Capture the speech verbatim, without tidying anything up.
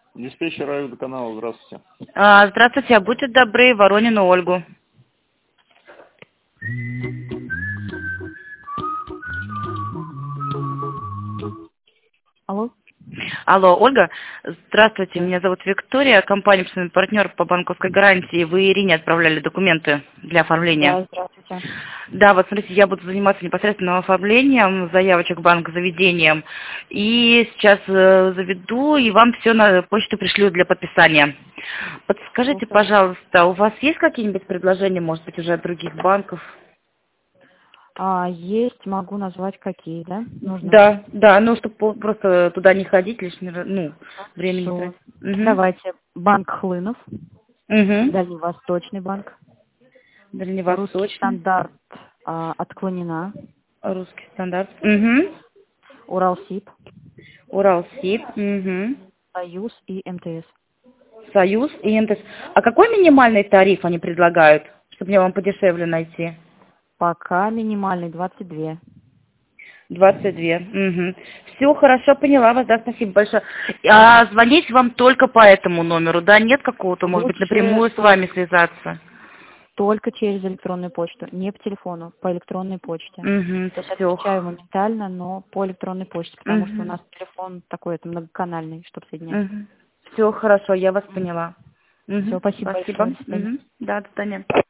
Диспетчер радиоканала, здравствуйте. А, здравствуйте, а будьте добры, Воронину Ольгу. Алло. Алло, Ольга. Здравствуйте, меня зовут Виктория, компания партнер по банковской гарантии. Вы Ирине отправляли документы для оформления. Да, здравствуйте. Да, вот смотрите, я буду заниматься непосредственно оформлением заявочек банк-заведением. И сейчас э, заведу, и вам все на почту пришлю для подписания. Подскажите, Слушаю. пожалуйста, у вас есть какие-нибудь предложения, может быть, уже от других банков? А, есть, могу назвать какие, да? Нужно. Да, да, ну, чтобы просто туда не ходить лишний раз, ну, времени не Хорошо. тратить. Угу. Давайте. Банк Хлынов. Угу. Дальневосточный банк. Русский Дальневосточный. стандарт а, отклонена. Русский стандарт. Угу. Уралсиб. Уралсиб. Угу. Союз и МТС. Союз и МТС. А какой минимальный тариф они предлагают, чтобы мне вам подешевле найти? Пока минимальный двадцать два. двадцать два. Угу. Все, хорошо, поняла вас, да, спасибо большое. А звонить вам только по этому номеру, да? Нет какого-то, может быть, Лучше напрямую с вами связаться? Только через электронную почту, не по телефону, по электронной почте. Угу, То есть все. отвечаю моментально, но по электронной почте, потому Угу. что у нас телефон такой, это многоканальный, чтобы соединять. Угу. Все, хорошо, я вас поняла. Угу. Все, спасибо Спасибо. большое. До свидания. Угу. Да, до свидания.